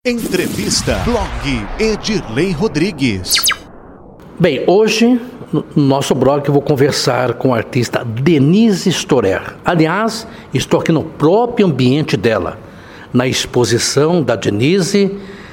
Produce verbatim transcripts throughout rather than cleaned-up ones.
Entrevista Blog Edirlei Rodrigues. Bem, hoje no nosso blog eu vou conversar com a artista Denise Storer. Aliás, estou aqui no próprio ambiente dela, na exposição da Denise,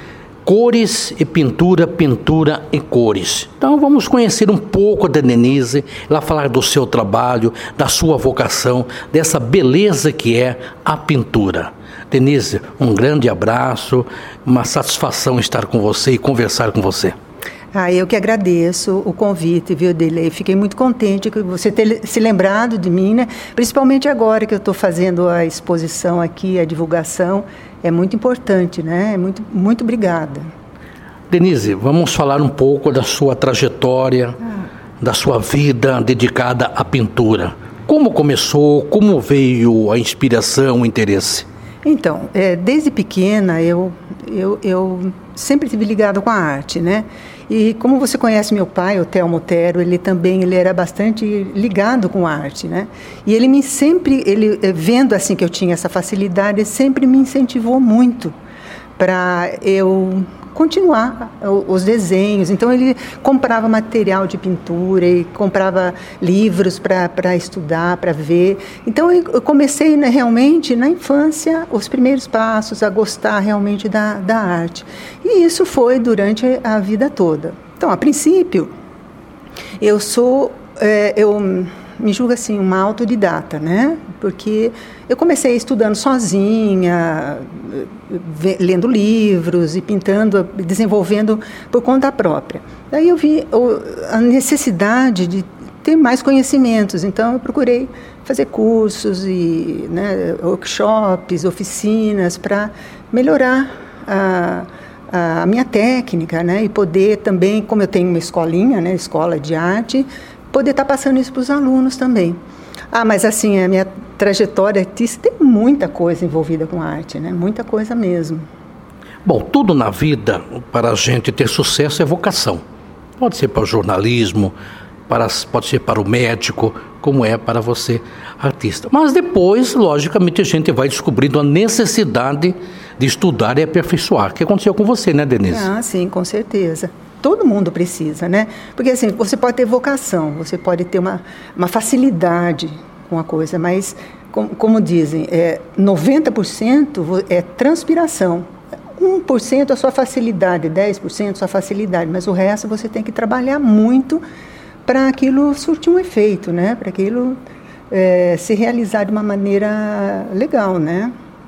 Cores e Pintura, Pintura e Cores. Então vamos conhecer um pouco da Denise, ela falar do seu trabalho, da sua vocação, dessa beleza que é a pintura. Denise, um grande abraço, uma satisfação estar com você e conversar com você. Ah, eu que agradeço o convite, viu, Edirlei? Fiquei muito contente que você ter se lembrado de mim, né? Principalmente agora que eu estou fazendo a exposição aqui, a divulgação. É muito importante, né? Muito, muito obrigada. Denise, vamos falar um pouco da sua trajetória, ah. da sua vida dedicada à pintura. Como começou, como veio a inspiração, o interesse? Então, é, desde pequena eu, eu, eu sempre estive ligado com a arte, né? E como você conhece meu pai, o Telmo Otero, ele também ele era bastante ligado com a arte, né? E ele me sempre, ele vendo assim que eu tinha essa facilidade, ele sempre me incentivou muito para eu continuar os desenhos. Então ele comprava material de pintura e comprava livros para estudar, para ver. Então eu comecei, né, realmente na infância, os primeiros passos a gostar realmente da, da arte. E isso foi durante a vida toda. Então, a princípio, eu sou, é, eu me julgo assim, uma autodidata, né? Porque eu comecei estudando sozinha, lendo livros e pintando, desenvolvendo por conta própria. Daí eu vi a necessidade de ter mais conhecimentos, então eu procurei fazer cursos e, né, workshops, oficinas para melhorar a, a minha técnica, né, e poder também, como eu tenho uma escolinha, né, escola de arte, poder estar passando isso para os alunos também. Ah, mas assim, a minha trajetória artística tem muita coisa envolvida com arte, né? Muita coisa mesmo. Bom, tudo na vida, para a gente ter sucesso, é vocação. Pode ser para o jornalismo, para, pode ser para o médico, como é para você, artista. Mas depois, logicamente, a gente vai descobrindo a necessidade de estudar e aperfeiçoar. O que aconteceu com você, né, Denise? Ah, sim, com certeza. Todo mundo precisa, né? Porque assim, você pode ter vocação, você pode ter uma, uma facilidade com a coisa, mas, como, como dizem, é, noventa por cento é transpiração. um por cento a sua facilidade, dez por cento a sua facilidade, mas o resto você tem que trabalhar muito para aquilo surtir um efeito, né? Para aquilo é, se realizar de uma maneira legal, né?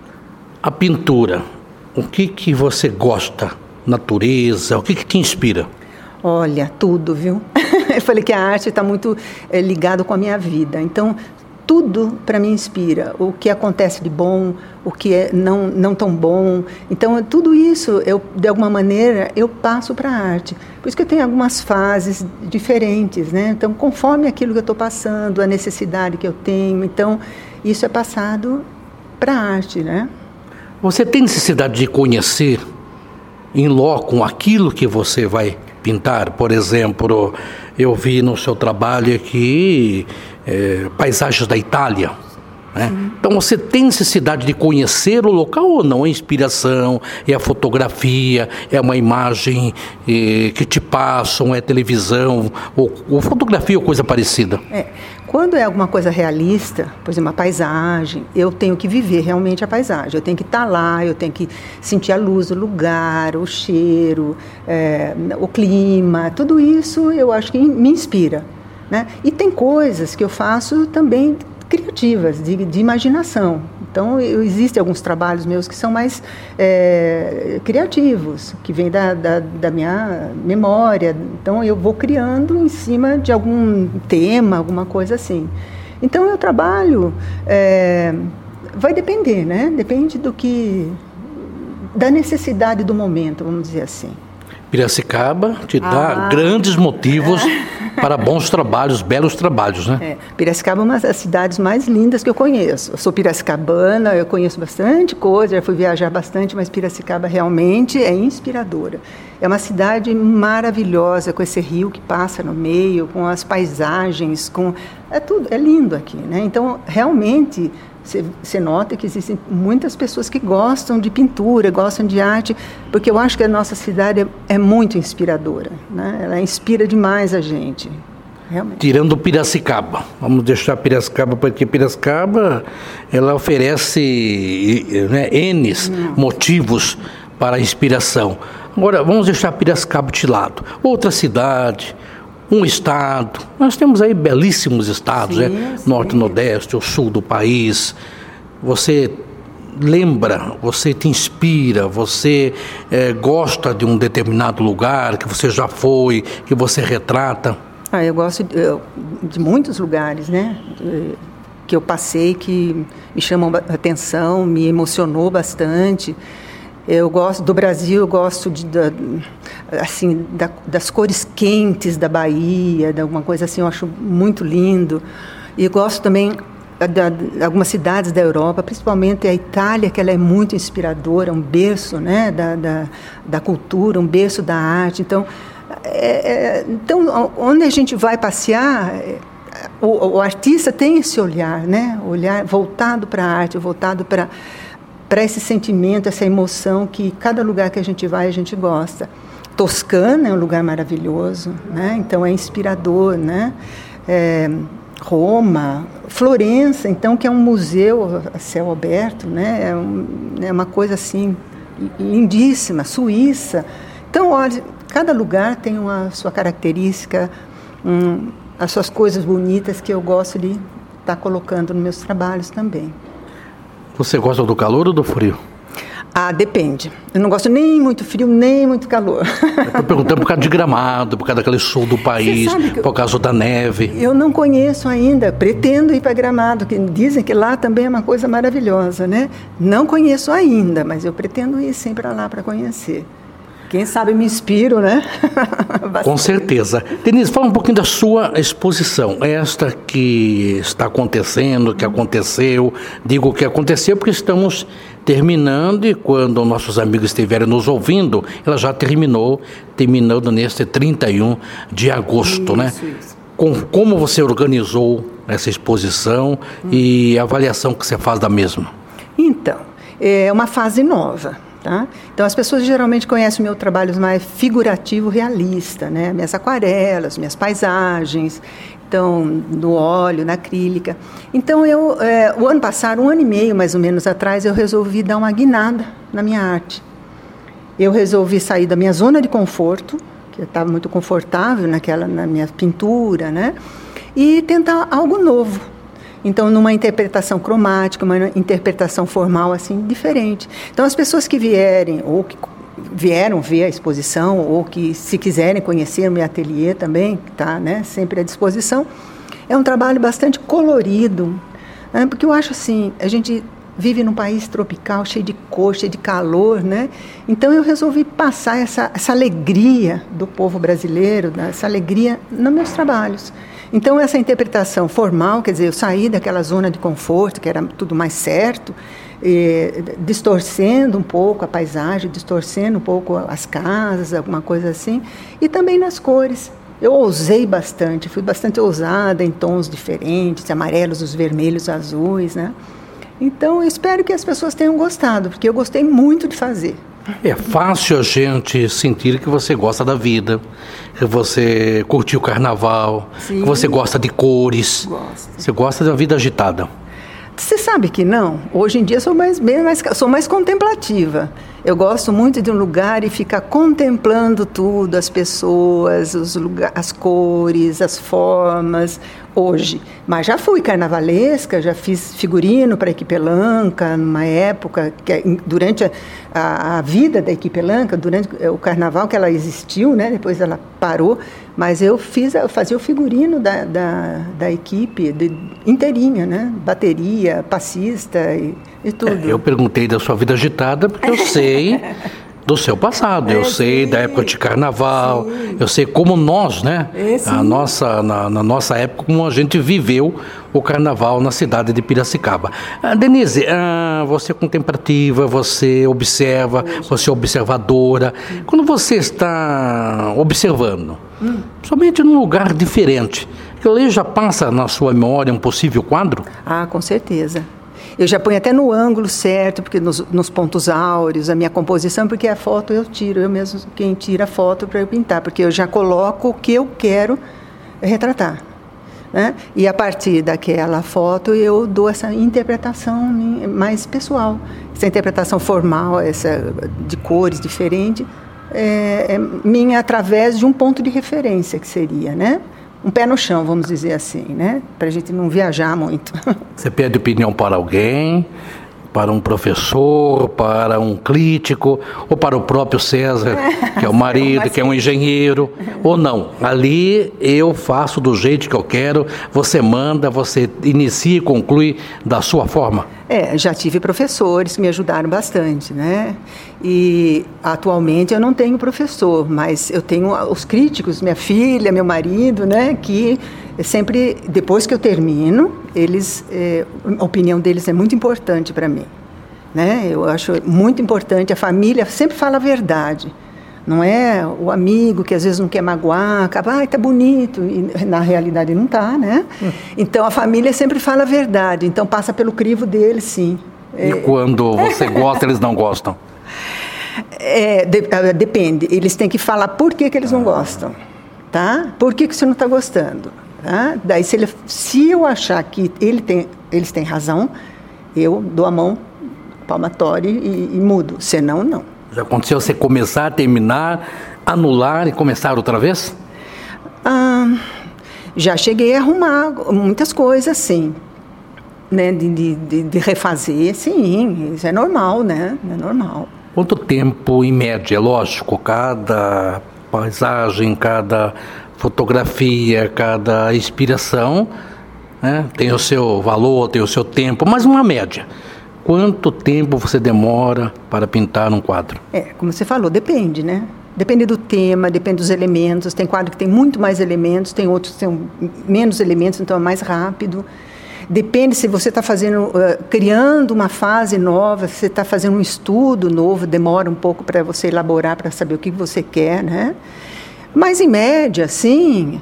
A pintura, o que, que você gosta? Natureza, o que, que te inspira? Olha, tudo, viu? Eu falei que a arte está muito é, ligado com a minha vida, então tudo para mim inspira, o que acontece de bom, o que é não, não tão bom, então tudo isso, eu, de alguma maneira, eu passo para a arte, por isso que eu tenho algumas fases diferentes, né? Então, conforme aquilo que eu estou passando, a necessidade que eu tenho, então isso é passado para a arte, né? Você tem necessidade de conhecer em loco aquilo que você vai pintar? Por exemplo, eu vi no seu trabalho aqui é, paisagens da Itália, né? Então você tem necessidade de conhecer o local ou não? É inspiração, é a fotografia, é uma imagem é, que te passam, é televisão, ou, ou fotografia ou coisa parecida? É. Quando é alguma coisa realista, por exemplo, uma paisagem, eu tenho que viver realmente a paisagem. Eu tenho que estar lá, eu tenho que sentir a luz do lugar, o cheiro, é, o clima, tudo isso eu acho que me inspira, né? E tem coisas que eu faço também criativas, de, de imaginação. Então, eu, existem alguns trabalhos meus que são mais é, criativos, que vêm da, da, da minha memória. Então, eu vou criando em cima de algum tema, alguma coisa assim. Então, eu trabalho, é, vai depender, né? Depende do que, da necessidade do momento, vamos dizer assim. Piracicaba te dá ah. grandes motivos para bons trabalhos, belos trabalhos, né? É, Piracicaba é uma das cidades mais lindas que eu conheço. Eu sou piracicabana, eu conheço bastante coisa, já fui viajar bastante, mas Piracicaba realmente é inspiradora. É uma cidade maravilhosa, com esse rio que passa no meio, com as paisagens, com... É tudo, é lindo aqui, né? Então, realmente, Você, você nota que existem muitas pessoas que gostam de pintura, gostam de arte, porque eu acho que a nossa cidade é, é muito inspiradora, né? Ela inspira demais a gente. Realmente. Tirando Piracicaba, vamos deixar Piracicaba, porque Piracicaba ela oferece, né, N hum. motivos para a inspiração. Agora, vamos deixar Piracicaba de lado. Outra cidade, um estado, nós temos aí belíssimos estados, sim, né? Sim. Norte, Nordeste, o sul do país. Você lembra, você te inspira, você é, gosta de um determinado lugar que você já foi, que você retrata? Ah, eu gosto de, eu, de muitos lugares, né? Que eu passei, que me chamam a atenção, me emocionou bastante. Eu gosto do Brasil, eu gosto de, da, assim, da, das cores quentes da Bahia, de alguma coisa assim, eu acho muito lindo. E gosto também de algumas cidades da Europa, principalmente a Itália, que ela é muito inspiradora, um berço, né, da, da, da cultura, um berço da arte. Então, é, é, então onde a gente vai passear, o, o artista tem esse olhar, né, olhar voltado para a arte, voltado para... para esse sentimento, essa emoção que cada lugar que a gente vai, a gente gosta. Toscana é um lugar maravilhoso, né? Então é inspirador, né? É, Roma, Florença, então, que é um museu a céu aberto, né? É, um, é uma coisa assim lindíssima. Suíça. Então, olha, cada lugar tem uma sua característica, um, as suas coisas bonitas que eu gosto de estar colocando nos meus trabalhos também. Você gosta do calor ou do frio? Ah, depende. Eu não gosto nem muito frio, nem muito calor. Estou perguntando por causa de Gramado, por causa daquele sul do país, por causa da neve. Eu não conheço ainda, pretendo ir para Gramado, que dizem que lá também é uma coisa maravilhosa, né? Não conheço ainda, mas eu pretendo ir sim para lá para conhecer. Quem sabe me inspiro, né? Com certeza. Denise, fala um pouquinho da sua exposição. Esta que está acontecendo, que aconteceu. Digo que aconteceu porque estamos terminando e quando nossos amigos estiverem nos ouvindo, ela já terminou, terminando neste trinta e um de agosto, isso, né? Isso. Com, como você organizou essa exposição hum. e a avaliação que você faz da mesma? Então, é uma fase nova. Tá? Então, as pessoas geralmente conhecem o meu trabalho mais figurativo, realista, né? Minhas aquarelas, minhas paisagens, então, no óleo, na acrílica. Então, eu, é, o ano passado, um ano e meio mais ou menos atrás, eu resolvi dar uma guinada na minha arte. Eu resolvi sair da minha zona de conforto, que eu estava muito confortável naquela, na minha pintura, né? E tentar algo novo. Então, numa interpretação cromática, uma interpretação formal, assim, diferente. Então, as pessoas que vierem, ou que vieram ver a exposição, ou que, se quiserem conhecer o meu ateliê também, que está, né, sempre à disposição, é um trabalho bastante colorido, né, porque eu acho assim, a gente vive num país tropical, cheio de cor, cheio de calor, né? Então, eu resolvi passar essa, essa alegria do povo brasileiro, né, essa alegria nos meus trabalhos. Então, essa interpretação formal, quer dizer, eu saí daquela zona de conforto, que era tudo mais certo, e, distorcendo um pouco a paisagem, distorcendo um pouco as casas, alguma coisa assim, e também nas cores. Eu ousei bastante, fui bastante ousada em tons diferentes, amarelos, os vermelhos, azuis, né? Então, eu espero que as pessoas tenham gostado, porque eu gostei muito de fazer. É fácil a gente sentir que você gosta da vida, que você curtiu o carnaval, sim, que você gosta de cores, gosto. Você gosta de uma vida agitada. Você sabe que não? Hoje em dia sou mais, bem mais, sou mais contemplativa. Eu gosto muito de um lugar e ficar contemplando tudo, as pessoas, os lugar, as cores, as formas, hoje. Mas já fui carnavalesca, já fiz figurino para a Equipe Elanca, numa época, que, durante a, a, a vida da Equipe Elanca, durante o carnaval que ela existiu, né? Depois ela parou, mas eu, fiz, eu fazia o figurino da, da, da equipe de, inteirinha, né? Bateria, passista e, e tudo. É, eu perguntei da sua vida agitada porque eu sei do seu passado, é, eu sei sim. da época de carnaval, sim. eu sei como nós, né, é, a nossa, na, na nossa época, como a gente viveu o carnaval na cidade de Piracicaba. Ah, Denise, ah, você é contemplativa, você observa, Poxa. você é observadora. Hum. Quando você está observando, hum. somente num lugar diferente, aquilo ali já passa na sua memória um possível quadro? Ah, com certeza. Eu já ponho até no ângulo certo, porque nos, nos pontos áureos, a minha composição, porque a foto eu tiro, eu mesmo quem tira a foto para eu pintar, porque eu já coloco o que eu quero retratar. Né? E a partir daquela foto eu dou essa interpretação mais pessoal. Essa interpretação formal, essa de cores diferentes, é, é minha através de um ponto de referência, que seria, né? Um pé no chão, vamos dizer assim, né? Para a gente não viajar muito. Você pede opinião para alguém, para um professor, para um crítico, ou para o próprio César, é, que é o marido, mas... que é um engenheiro, ou não. Ali eu faço do jeito que eu quero, você manda, você inicia e conclui da sua forma. É, já tive professores que me ajudaram bastante, né? E atualmente eu não tenho professor, mas eu tenho os críticos, minha filha, meu marido, né? Que sempre, depois que eu termino, eles, é, a opinião deles é muito importante para mim, né? Eu acho muito importante, a família sempre fala a verdade. Não é o amigo que às vezes não quer magoar, acaba, ai, tá bonito, e na realidade não tá, né? Hum. Então a família sempre fala a verdade, então passa pelo crivo deles, sim. E é... quando você gosta, eles não gostam? É, de, depende, eles têm que falar por que, que eles não gostam, tá? Por que, que você não está gostando? Tá? Daí se, ele, se eu achar que ele tem, eles têm razão, eu dou a mão palmatória e, e mudo, senão não. Já aconteceu você começar, terminar, anular e começar outra vez? Ah, já cheguei a arrumar muitas coisas, sim. Né? De, de, de refazer, sim, isso é normal, né? É normal. Quanto tempo, em média, lógico, cada paisagem, cada fotografia, cada inspiração, né? Tem o seu valor, tem o seu tempo, mas uma média. Quanto tempo você demora para pintar um quadro? É, como você falou, depende, né? Depende do tema, depende dos elementos. Tem quadro que tem muito mais elementos, tem outros que tem menos elementos, então é mais rápido. Depende se você está fazendo, uh, criando uma fase nova, se você está fazendo um estudo novo, demora um pouco para você elaborar, para saber o que você quer, né? Mas, em média, sim...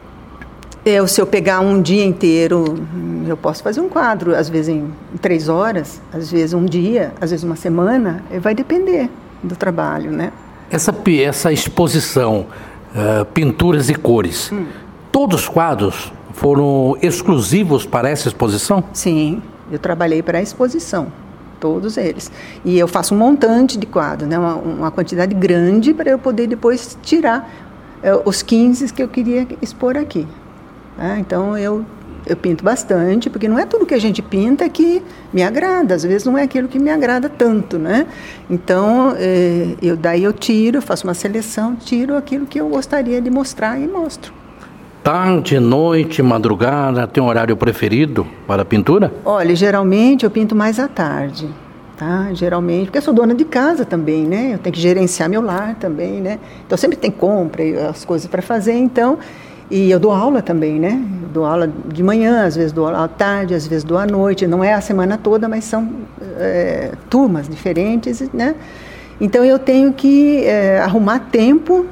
Eu, se eu pegar um dia inteiro, eu posso fazer um quadro, às vezes em três horas, às vezes um dia, às vezes uma semana, vai depender do trabalho, né? Essa, essa exposição, uh, pinturas e cores, hum. todos os quadros foram exclusivos para essa exposição? Sim, eu trabalhei para a exposição, todos eles. E eu faço um montante de quadros, né? uma, uma quantidade grande para eu poder depois tirar uh, os quinze que eu queria expor aqui. Ah, então eu, eu pinto bastante, porque não é tudo que a gente pinta que me agrada, às vezes não é aquilo que me agrada tanto, né? Então, eh, eu, daí eu tiro, faço uma seleção, tiro aquilo que eu gostaria de mostrar e mostro. Tarde, noite, madrugada, tem um horário preferido para a pintura? Olha, geralmente eu pinto mais à tarde, tá? Geralmente, porque eu sou dona de casa também, né? Eu tenho que gerenciar meu lar também, né? Então sempre tem compra e as coisas para fazer, então... E eu dou aula também, né? Eu dou aula de manhã, às vezes dou aula à tarde, às vezes dou à noite. Não é a semana toda, mas são é, turmas diferentes, né? Então eu tenho que é, arrumar tempo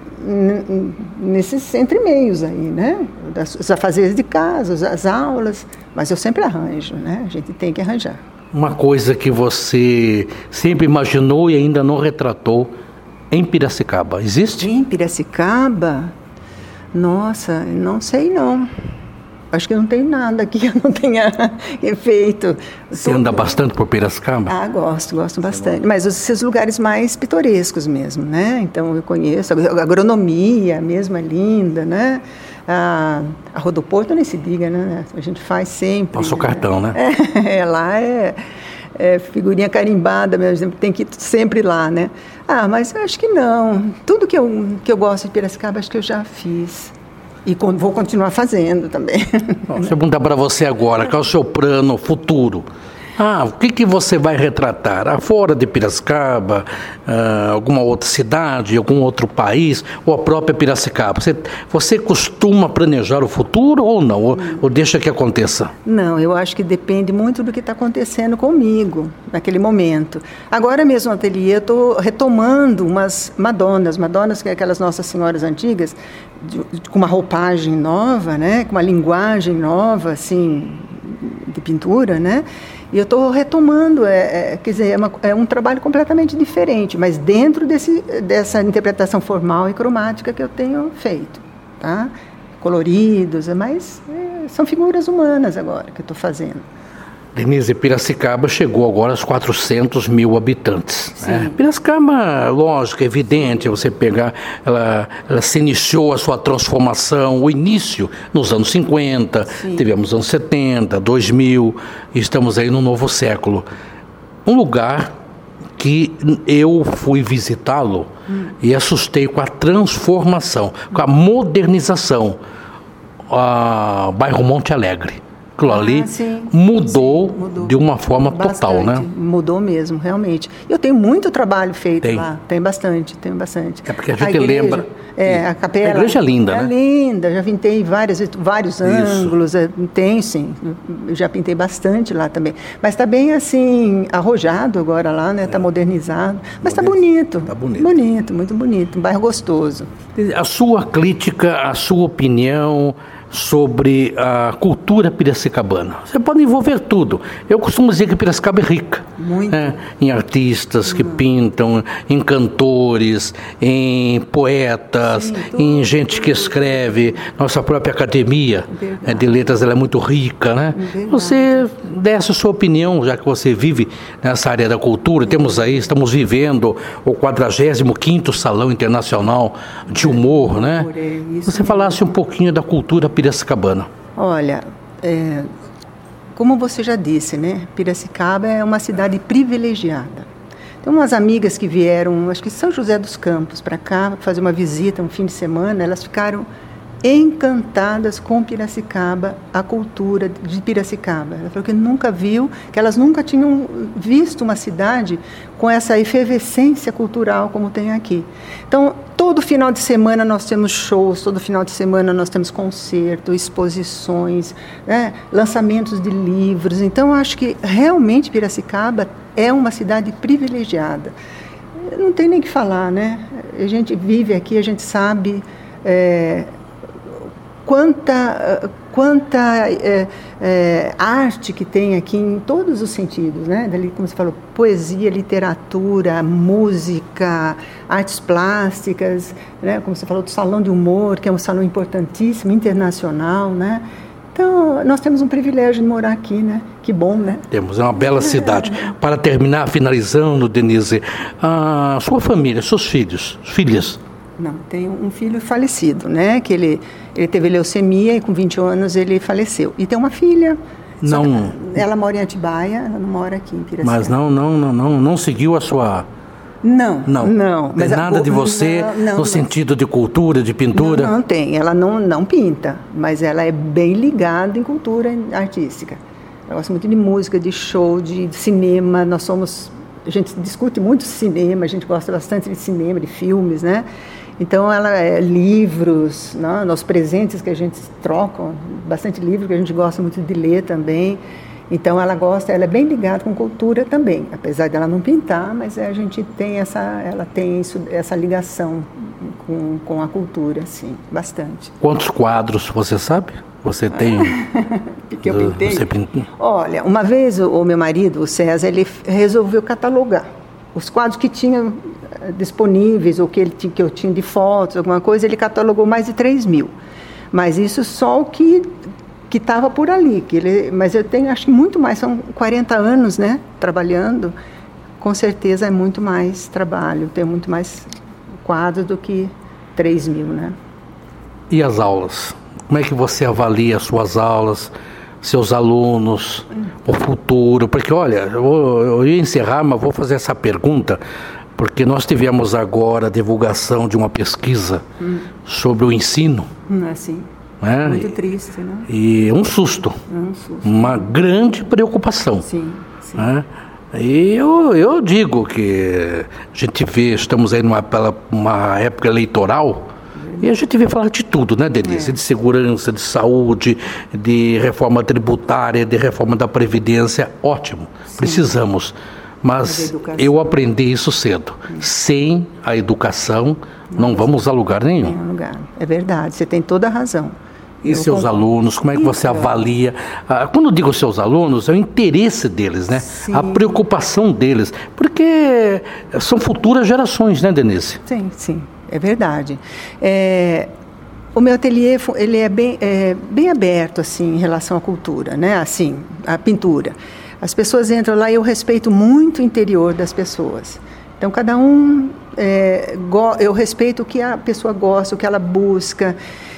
n- nesses entre-meios aí, né? Os afazeres de casa, as aulas, mas eu sempre arranjo, né? A gente tem que arranjar. Uma coisa que você sempre imaginou e ainda não retratou em Piracicaba, existe? Em Piracicaba... Nossa, não sei não. Acho que não tem nada aqui que eu não tenha feito. Você anda bastante por Piracicaba? Ah, gosto, gosto bastante. Mas esses lugares mais pitorescos mesmo, né? Então eu conheço. A agronomia mesmo é linda, né? A, a Rodoporto nem se diga, né? A gente faz sempre. Nosso cartão, né? É, é lá é... É, figurinha carimbada mesmo, tem que ir sempre lá, né? Ah, mas eu acho que não. Tudo que eu, que eu gosto de Piracicaba, acho que eu já fiz. E vou continuar fazendo também. Bom, se eu perguntar para você agora, qual é o seu plano futuro? Ah, o que, que você vai retratar? Ah, fora de Piracicaba, ah, alguma outra cidade, algum outro país, ou a própria Piracicaba? Você, você costuma planejar o futuro ou não? Ou, ou deixa que aconteça? Não, eu acho que depende muito do que está acontecendo comigo naquele momento. Agora mesmo no ateliê eu estou retomando umas Madonas, Madonas que é aquelas Nossas Senhoras antigas, de, de, com uma roupagem nova, né? Com uma linguagem nova, assim, de pintura, né? E eu estou retomando, é, é, quer dizer, é, uma, é um trabalho completamente diferente, mas dentro desse, dessa interpretação formal e cromática que eu tenho feito, tá? Coloridos, mas é, são figuras humanas agora que eu estou fazendo. Denise, Piracicaba chegou agora aos quatrocentos mil habitantes. Né? Piracicaba, lógico, é evidente, você pegar, ela, ela se iniciou a sua transformação, o início nos anos cinquenta, Sim. tivemos anos setenta, dois mil, estamos aí no novo século. Um lugar que eu fui visitá-lo hum. e assustei com a transformação, com a modernização, o bairro Monte Alegre. Aquilo ali ah, sim, mudou, sim, mudou de uma forma bastante, total, né? Mudou mesmo, realmente. Eu tenho muito trabalho feito tem. lá, tem bastante, tem bastante. É porque a gente a igreja, lembra... É, a capela... A igreja é linda, é né? É linda, já pintei várias, vários ângulos, é, tem sim, eu já pintei bastante lá também. Mas está bem assim, arrojado agora lá, né? Está é. modernizado, mas está bonito. Está bonito. Bonito, muito bonito, um bairro gostoso. A sua crítica, a sua opinião... sobre a cultura piracicabana. Você pode envolver tudo. Eu costumo dizer que Piracicaba é rica. Muito. Né? Em artistas que uhum. pintam, em cantores, em poetas, Sim, em gente que escreve. Nossa própria academia é, de letras ela é muito rica. Né? Você desse a sua opinião, já que você vive nessa área da cultura. Temos aí, estamos vivendo o quadragésimo quinto Salão Internacional de Humor. Né? Você falasse um pouquinho da cultura piracicabana. Olha, é, como você já disse, né? Piracicaba é uma cidade privilegiada. Tem umas amigas que vieram, acho que São José dos Campos, para cá, fazer uma visita um fim de semana, elas ficaram encantadas com Piracicaba, a cultura de Piracicaba. Ela falou que nunca viu, que elas nunca tinham visto uma cidade com essa efervescência cultural como tem aqui. Então, todo final de semana nós temos shows, todo final de semana nós temos concertos, exposições, né, lançamentos de livros. Então, acho que realmente Piracicaba é uma cidade privilegiada. Não tem nem o que falar, né? A gente vive aqui, a gente sabe... É, Quanta, quanta é, é, arte que tem aqui em todos os sentidos, né? Dali, como você falou, poesia, literatura, música, artes plásticas, né? Como você falou, do Salão de Humor, que é um salão importantíssimo, internacional, né? Então, nós temos um privilégio de morar aqui, né? Que bom, né? Temos, é uma bela cidade. Para terminar, finalizando, Denise, a sua família, seus filhos, filhas... Não, tenho um filho falecido, né? Que ele, ele teve leucemia e com vinte anos ele faleceu. E tem uma filha. Não. Ela mora em Atibaia, ela não mora aqui em Piracicaba. Mas não, não, não, não, não seguiu a sua... Não, não. não. Tem mas nada a... de você não, não, no não. sentido de cultura, de pintura? Não, não tem. Ela não, não pinta, mas ela é bem ligada em cultura artística. Ela gosta muito de música, de show, de cinema. Nós somos... A gente discute muito cinema, a gente gosta bastante de cinema, de filmes, né? Então, ela é livros, né? Nos presentes que a gente troca, bastante livro que a gente gosta muito de ler também. Então, ela gosta, ela é bem ligada com cultura também, apesar dela não pintar, mas a gente tem essa, ela tem isso, essa ligação com, com a cultura, sim, bastante. Quantos quadros você sabe? Você tem... que eu pintei? Você pintou? Olha, uma vez o, o meu marido, o César, ele resolveu catalogar os quadros que tinha disponíveis, ou que, ele, que eu tinha de fotos, alguma coisa, ele catalogou mais de três mil. Mas isso só o que que estava por ali. Que ele, mas eu tenho, acho que muito mais, são quarenta anos, né, trabalhando, com certeza é muito mais trabalho, tenho muito mais quadros do que três mil, né. E as aulas? Como é que você avalia as suas aulas, seus alunos, o futuro? Porque, olha, eu, vou, eu ia encerrar, mas vou fazer essa pergunta, porque nós tivemos agora a divulgação de uma pesquisa hum. sobre o ensino. Hum, assim, né? Muito e, triste, né? E um susto, um susto, uma grande preocupação. Sim, sim. Né? E eu, eu digo que a gente vê, estamos aí numa uma época eleitoral, e a gente vê falar de tudo, né, Denise? É. De segurança, de saúde, de reforma tributária, de reforma da Previdência. Ótimo, sim. Precisamos. Mas eu aprendi isso cedo. Sem a educação, não, não vamos a lugar nenhum. Nenhum lugar. É verdade, você tem toda a razão. E eu seus concordo. alunos, como é que você Isso. avalia? Ah, quando eu digo seus alunos, é o interesse deles, né? Sim. A preocupação deles. Porque são futuras gerações, né, Denise? Sim, sim, é verdade. É, o meu ateliê ele é bem, é bem aberto assim, em relação à cultura, né? Assim, à pintura. As pessoas entram lá e eu respeito muito o interior das pessoas. Então, cada um, é, go, eu respeito o que a pessoa gosta, o que ela busca.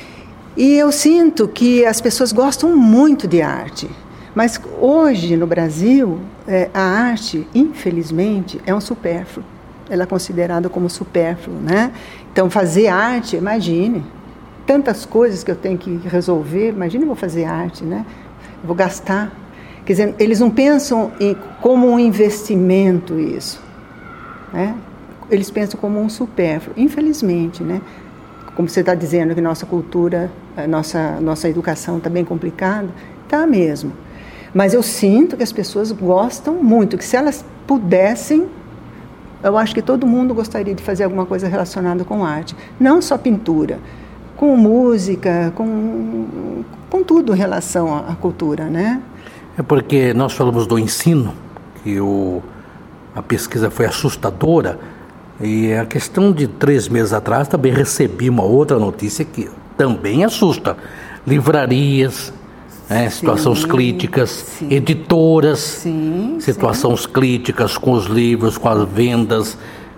E eu sinto que as pessoas gostam muito de arte. Mas hoje, no Brasil, é, a arte, infelizmente, é um supérfluo. Ela é considerada como supérfluo, né? Então, fazer arte, imagine, tantas coisas que eu tenho que resolver, imagine eu vou fazer arte, né? Eu vou gastar. Quer dizer, eles não pensam em, como um investimento isso, né? Eles pensam como um supérfluo, infelizmente, né? Como você está dizendo que nossa cultura, a nossa, nossa educação está bem complicada, está mesmo. Mas eu sinto que as pessoas gostam muito, que se elas pudessem, eu acho que todo mundo gostaria de fazer alguma coisa relacionada com arte. Não só pintura, com música, com, com tudo em relação à cultura, né? É porque nós falamos do ensino, que o, a pesquisa foi assustadora, e a questão de três meses atrás também recebi uma outra notícia que também assusta. Livrarias, né, situações críticas, sim. editoras, Sim, situações sim. críticas com os livros, com as vendas,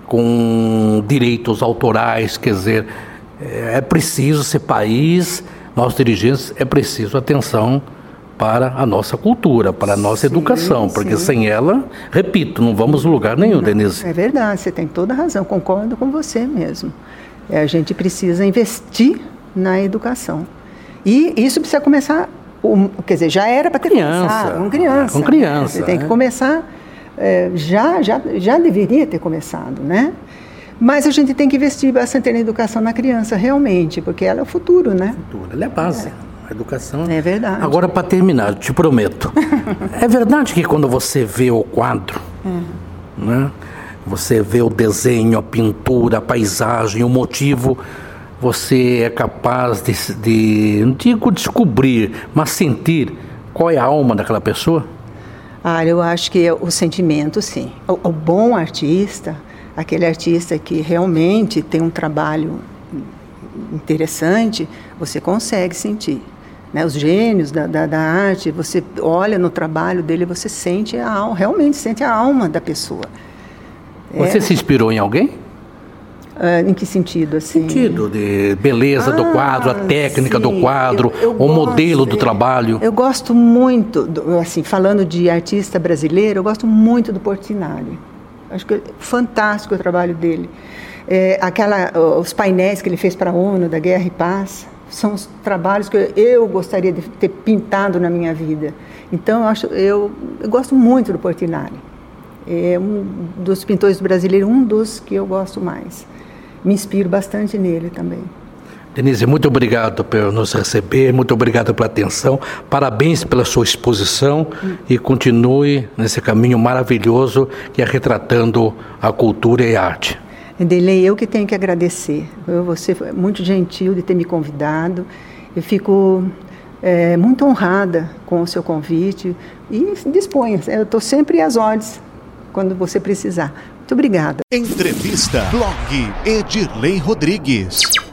com direitos autorais. Quer dizer, é preciso esse país, nós dirigentes, é preciso atenção para a nossa cultura, para a nossa sim, educação, porque sim. sem ela, repito, não vamos a lugar nenhum, não, Denise. É verdade, você tem toda a razão, concordo com você mesmo. É, a gente precisa investir na educação. E isso precisa começar, um, quer dizer, já era para ter criança, começado, com criança. Com criança. Você tem é. que começar, é, já, já, já deveria ter começado, né? Mas a gente tem que investir bastante na educação na criança, realmente, porque ela é o futuro, né? O futuro, ela é a base. É. A educação. É verdade. Agora, para terminar, eu te prometo. É verdade que quando você vê o quadro, uhum. né, você vê o desenho, a pintura, a paisagem, o motivo, você é capaz de, de, não digo descobrir, mas sentir qual é a alma daquela pessoa? Ah, eu acho que é o sentimento, sim. O, o bom artista, aquele artista que realmente tem um trabalho interessante, você consegue sentir. Né, os gênios da, da, da arte, você olha no trabalho dele, você sente a alma, realmente sente a alma da pessoa. Você é, se inspirou em alguém? Uh, em que sentido? Assim? Sentido de beleza ah, do quadro, a técnica sim, do quadro, eu, eu o gosto, modelo do trabalho. Eu gosto muito, do, assim, falando de artista brasileiro, eu gosto muito do Portinari. Acho que é fantástico o trabalho dele. É, aquela, os painéis que ele fez para a ONU, da Guerra e Paz, são os trabalhos que eu gostaria de ter pintado na minha vida. Então, eu, acho, eu, eu gosto muito do Portinari. É um dos pintores brasileiros, um dos que eu gosto mais. Me inspiro bastante nele também. Denise, muito obrigado por nos receber, muito obrigado pela atenção, parabéns pela sua exposição hum. e continue nesse caminho maravilhoso que é retratando a cultura e a arte. Delei, eu que tenho que agradecer. Você foi muito gentil de ter me convidado. Eu fico é, muito honrada com o seu convite e disponha. Eu estou sempre às ordens quando você precisar. Muito obrigada. Entrevista Blog Edirlei Rodrigues.